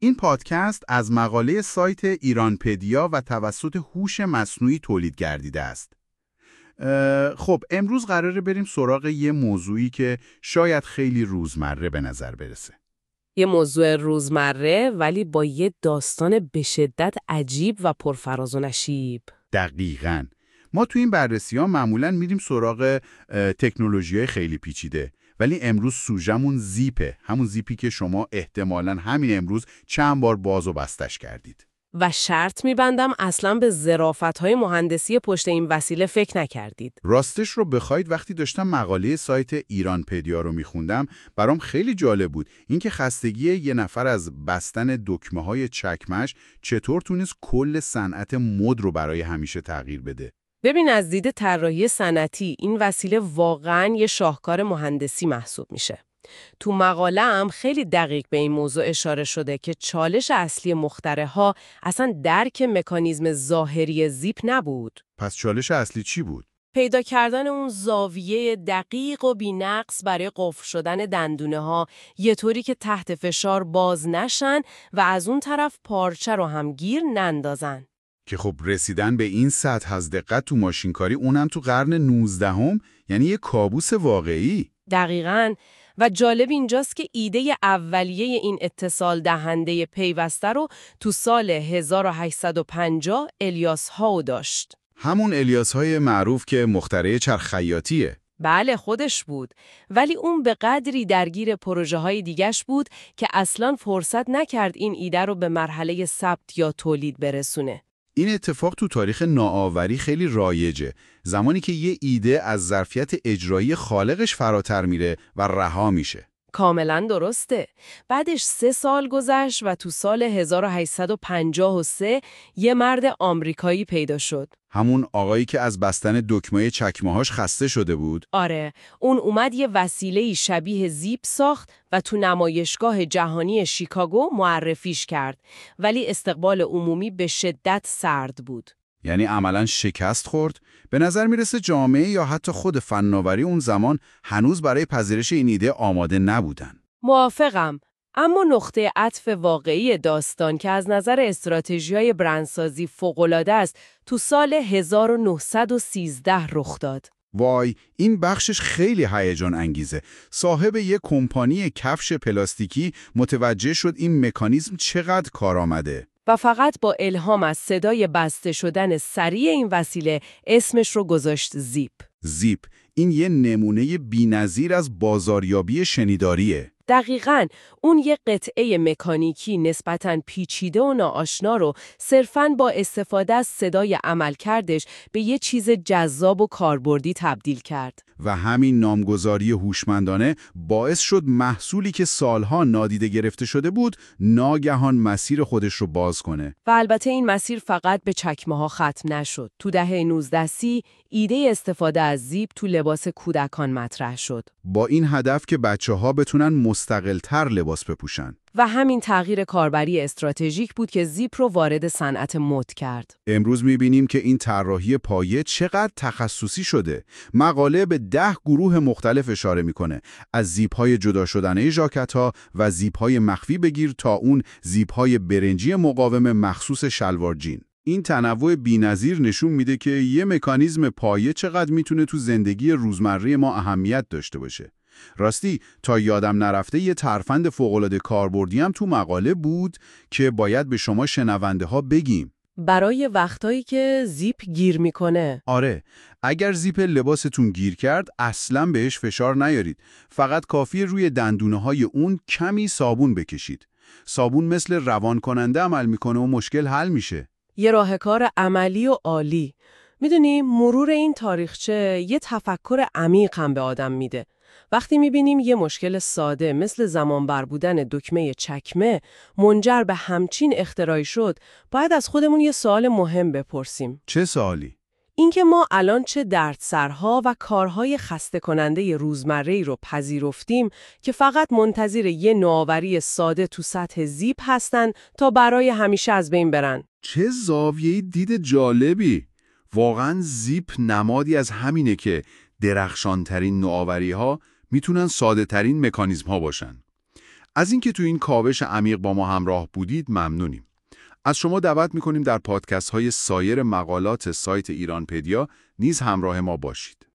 این پادکست از مقاله سایت ایرانپدیا و توسط هوش مصنوعی تولید گردیده است. خب امروز قراره بریم سراغ یه موضوعی که شاید خیلی روزمره به نظر برسه. یه موضوع روزمره ولی با یه داستان به شدت عجیب و پرفراز و نشیب. دقیقاً. ما تو این بررسی‌ها معمولاً میریم سراغ تکنولوژی‌های خیلی پیچیده، ولی امروز سوژمون زیپه، همون زیپی که شما احتمالاً همین امروز چند بار باز و بستش کردید. و شرط میبندم اصلاً به ظرافت‌های مهندسی پشت این وسیله فکر نکردید. راستش رو بخواید وقتی داشتم مقاله سایت ایرانپدیا رو میخوندم برام خیلی جالب بود اینکه خستگی یه نفر از بستن دکمه‌های چکمش چطور تونست کل صنعت مد رو برای همیشه تغییر بده. ببین از دید طراحی صنعتی این وسیله واقعاً یه شاهکار مهندسی محسوب میشه. تو مقاله هم خیلی دقیق به این موضوع اشاره شده که چالش اصلی مخترع‌ها اصلا درک مکانیزم ظاهری زیپ نبود. پس چالش اصلی چی بود؟ پیدا کردن اون زاویه دقیق و بی‌نقص برای قفل شدن دندونه‌ها یه طوری که تحت فشار باز نشن و از اون طرف پارچه رو هم گیر نندازن. که خب رسیدن به این سطح از دقت تو ماشینکاری اونم تو قرن 19 یعنی یه کابوس واقعی. دقیقاً. و جالب اینجاست که ایده اولیه این اتصال دهنده پیوسته رو تو سال 1850 الیاس هاو داشت. همون الیاس های معروف که مخترع چرخ خیاطیه. بله خودش بود، ولی اون به قدری درگیر پروژه های دیگش بود که اصلاً فرصت نکرد این ایده رو به مرحله ثبت یا تولید برسونه. این اتفاق تو تاریخ نوآوری خیلی رایجه، زمانی که یه ایده از ظرفیت اجرایی خالقش فراتر میره و رها میشه. کاملا درسته. بعدش 3 سال گذشت و تو سال 1853 یه مرد آمریکایی پیدا شد. همون آقایی که از بستن دکمه چکمه‌هاش خسته شده بود؟ آره، اون اومد یه وسیله شبیه زیپ ساخت و تو نمایشگاه جهانی شیکاگو معرفیش کرد، ولی استقبال عمومی به شدت سرد بود. یعنی عملاً شکست خورد؟ به نظر میرسه جامعه یا حتی خود فناوری اون زمان هنوز برای پذیرش این ایده آماده نبودن. موافقم. اما نقطه عطف واقعی داستان که از نظر استراتژی‌های برندسازی فوق‌العاده است، تو سال 1913 رخ داد. وای، این بخشش خیلی هیجان انگیزه. صاحب یک کمپانی کفش پلاستیکی متوجه شد این مکانیزم چقدر کارآمده. و فقط با الهام از صدای بسته شدن سریع این وسیله اسمش رو گذاشت زیپ. زیپ، این یه نمونه بی‌نظیر از بازاریابی شنیداریه. دقیقاً، اون یه قطعه مکانیکی نسبتاً پیچیده و ناآشنا رو صرفاً با استفاده از صدای عملکردش به یه چیز جذاب و کاربردی تبدیل کرد. و همین نامگذاری هوشمندانه باعث شد محصولی که سالها نادیده گرفته شده بود ناگهان مسیر خودش رو باز کنه. و البته این مسیر فقط به چکمه‌ها ختم نشد. تو دهه 1930 ایده استفاده از زیپ تو لباس کودکان مطرح شد. با این هدف که بچه‌ها بتونن مستقل‌تر لباس بپوشن. و همین تغییر کاربری استراتژیک بود که زیپ رو وارد صنعت مد کرد. امروز می‌بینیم که این طراحی پایه چقدر تخصصی شده. مقاله به 10 گروه مختلف اشاره می‌کنه، از زیپ‌های جدا شدنه ژاکت‌ها و زیپ‌های مخفی بگیر تا اون زیپ‌های برنجی مقاوم مخصوص شلوار جین. این تنوع بی‌نظیر نشون میده که یه مکانیزم پایه چقدر میتونه تو زندگی روزمره ما اهمیت داشته باشه. راستی تا یادم نرفته یه ترفند فوق‌العاده کاربردی هم تو مقاله بود که باید به شما شنونده ها بگیم. برای وقتایی که زیپ گیر میکنه. آره، اگر زیپ لباستون گیر کرد اصلاً بهش فشار نیارید. فقط کافیه روی دندونه های اون کمی صابون بکشید. صابون مثل روان کننده عمل میکنه و مشکل حل میشه. یه راهکار عملی و عالی. میدونی مرور این تاریخچه یه تفکر عمیق هم به آدم میده. وقتی میبینیم یه مشکل ساده مثل زمان بر بودن دکمه چکمه منجر به همچین اختراعی شد، باید از خودمون یه سوال مهم بپرسیم. چه سوالی؟ اینکه ما الان چه دردسرها و کارهای خسته کننده روزمره‌ای رو پذیرفتیم که فقط منتظر یه نوآوری ساده تو سطح زیپ هستن تا برای همیشه از بین برن. چه زاویه دید جالبی! واقعاً زیپ نمادی از همینه که درخشانترین نوآوری‌ها میتونن ساده‌ترین مکانیزم‌ها باشن. از اینکه تو این کاوش عمیق با ما همراه بودید ممنونیم. از شما دعوت می‌کنیم در پادکست‌های سایر مقالات سایت ایرانپدیا نیز همراه ما باشید.